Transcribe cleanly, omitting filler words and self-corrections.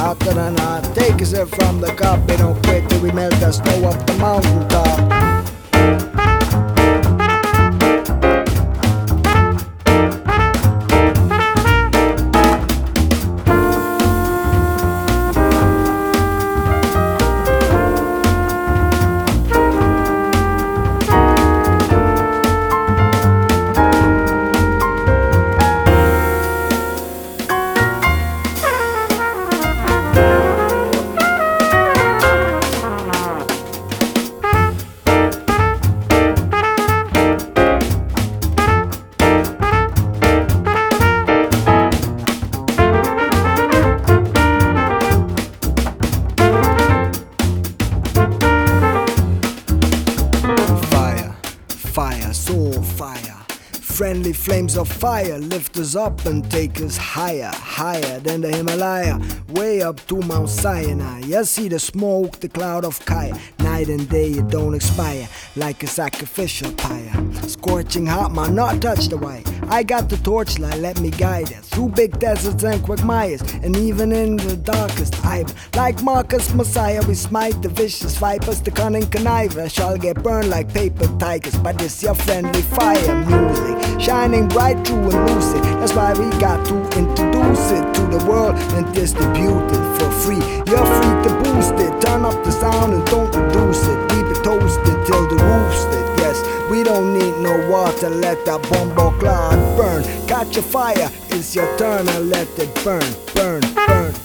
hotter than hot. Take a sip from the cup, we don't quit till we melt the snow up the mountaintop. Fire, soul fire. Friendly flames of fire lift us up and take us higher, higher than the Himalaya, way up to Mount Sinai. You see the smoke, the cloud of Kaya. Night and day it don't expire, like a sacrificial pyre. Scorching hot, man, not touch the wire. I got the torchlight, let me guide it through big deserts and quagmires, and even in the darkest eye. Like Marcus Messiah, we smite the vicious vipers, the cunning conniver shall get burned like paper tigers. But this your friendly fire music, shining bright, true and lucid. That's why we got to introduce it to the world and distribute it for free. You're free to boost it, turn up the sound and don't reduce it. Keep it toasted till the roof's lit. Yes, we don't need no water, let that bomb cloud burn. Catch a fire, it's your turn and let it burn, burn, burn.